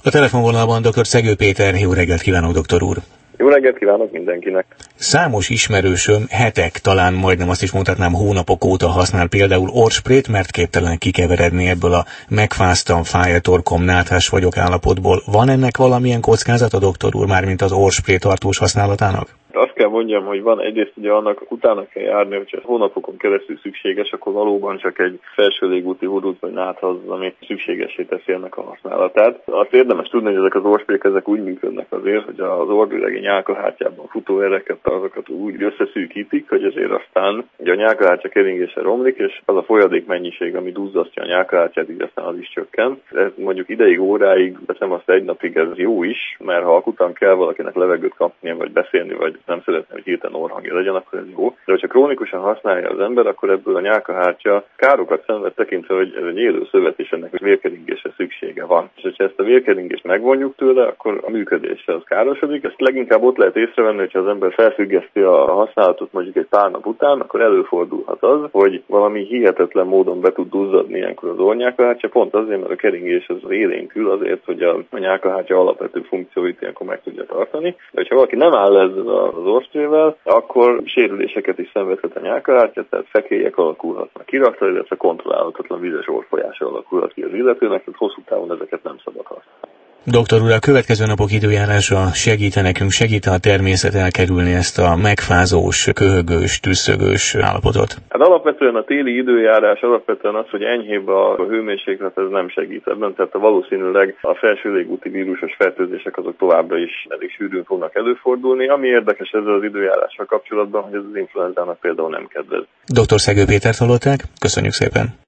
A telefonvonalban dr. Szegő Péter. Jó reggelt kívánok, doktor úr! Jó reggelt kívánok mindenkinek! Számos ismerősöm hetek, talán majdnem azt is mondhatnám hónapok óta használ például orrsprét, mert képtelen kikeveredni ebből a megfáztam, fáj a torkom, náthás vagyok állapotból. Van ennek valamilyen kockázata, doktor úr, mármint az orrspré tartós használatának? Azt kell mondjam, hogy van egyrészt ugye annak utána kell járni, hogyha hónapokon keresztül szükséges, akkor valóban csak egy felső légúti hurut vagy nátha az, ami szükségessé teszi ennek a használatát. Azt érdemes tudni, hogy ezek az orrsprék ezek úgy működnek azért, hogy az orrüregény nyálkahártyában futó ereket, azokat úgy összeszűkítik, hogy ezért aztán ugye a nyálkahártya keringése romlik, és az a folyadék mennyiség, ami duzzasztja a nyálkahártyát, így aztán az is csökken. Ez mondjuk ideig, óráig, teszem azt egy napig, ez jó is, mert ha akután kell valakinek levegőt kapnia, vagy beszélni, vagy nem szeretne, hogy hirtelen orrhangja legyen, akkor ez jó. De ha krónikusan használja az ember, akkor ebből a nyálkahártya károkat szenved, tekintve, hogy ez egy élő szövet, és ennek a vérkeringésre szüksége van. És ha ezt a vérkeringést megvonjuk tőle, akkor a működése az károsodik. Ezt leginkább ott lehet észrevenni, hogyha az ember felfüggeszti a használatot mondjuk egy pár nap után, akkor előfordulhat az, hogy valami hihetetlen módon be tud duzzadni ilyenkor az orrnyálkahártya, pont azért, mert a keringés az élénkül azért, hogy a nyálkahártya alapvető funkcióit ilyenkor meg tudja tartani. De ha valaki nem áll ezzel az orrsprével, akkor sérüléseket is szenvedhet a nyálkahártya, tehát fekélyek alakulhatnak ki rajta, illetve kontrollálhatatlan vizes orrfolyása alakulhat ki az illetőnek, tehát hosszú távon ezeket nem szabad használni. Doktor úr, a következő napok időjárása segít a természet elkerülni ezt a megfázós, köhögős, tüsszögős állapotot? Hát alapvetően a téli időjárás alapvetően az, hogy enyhébb a hőmérséklet, ez nem segít ebben, tehát valószínűleg a felső légúti vírusos fertőzések azok továbbra is elég sűrűn fognak előfordulni. Ami érdekes ezzel az időjárással kapcsolatban, hogy ez az influenzának például nem kedvez. Dr. Szegő Pétert hallották, köszönjük szépen!